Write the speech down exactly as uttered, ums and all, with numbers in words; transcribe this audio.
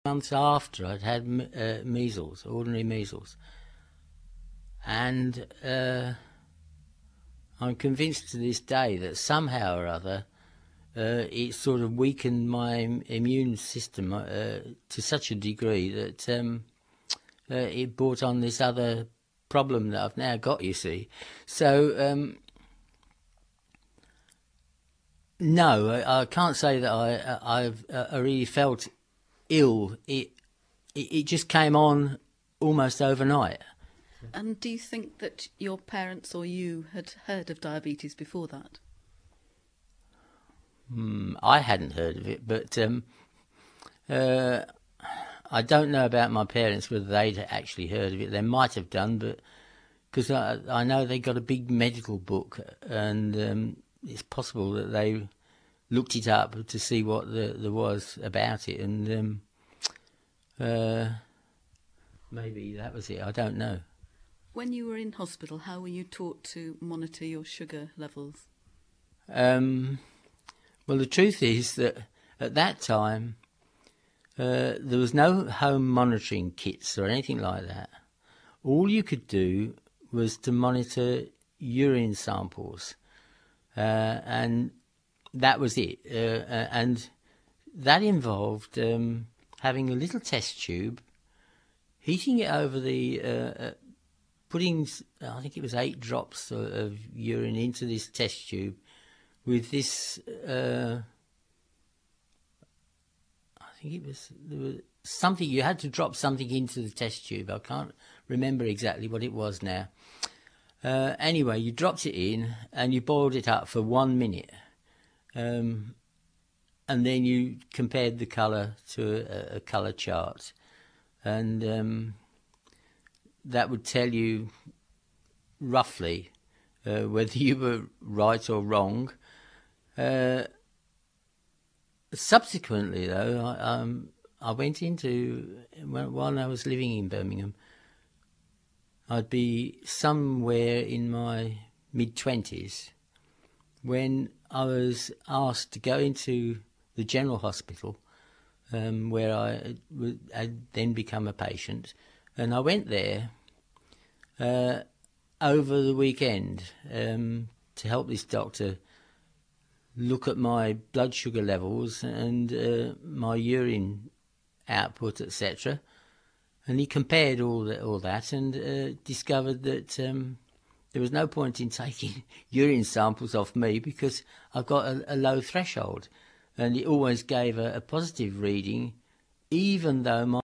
Months after I'd had uh, measles, ordinary measles, and uh, I'm convinced to this day that somehow or other uh, it sort of weakened my immune system uh, to such a degree that um, uh, it brought on this other problem that I've now got, you see. So, um, no, I, I can't say that I, I've uh, I really felt ill. It, it, it just came on almost overnight. And do you think that your parents or you had heard of diabetes before that? Mm, I hadn't heard of it, but um, uh, I don't know about my parents whether they'd actually heard of it. They might have done, but because I, I know they got a big medical book, and um, it's possible that they looked it up to see what the, there was about it, and um, uh, maybe that was it. I don't know. When you were in hospital, how were you taught to monitor your sugar levels? Um, well, the truth is that at that time uh, there was no home monitoring kits or anything like that. All you could do was to monitor urine samples, uh, and that was it. Uh, and that involved um, having a little test tube, heating it over the, uh, uh, putting, I think it was eight drops of, of urine into this test tube with this, uh, I think it was, there was something, you had to drop something into the test tube. I can't remember exactly what it was now. Uh, anyway, you dropped it in and you boiled it up for one minute. Um, and then you compared the colour to a, a colour chart. And um, that would tell you roughly uh, whether you were right or wrong. Uh, subsequently, though, I, um, I went into, while I was living in Birmingham, I'd be somewhere in my mid-twenties when I was asked to go into the general hospital um, where I had then become a patient. And I went there uh, over the weekend um, to help this doctor look at my blood sugar levels and uh, my urine output, et cetera. And he compared all that, all that and uh, discovered that um, there was no point in taking urine samples off me because I've got a, a low threshold. And it always gave a, a positive reading, even though my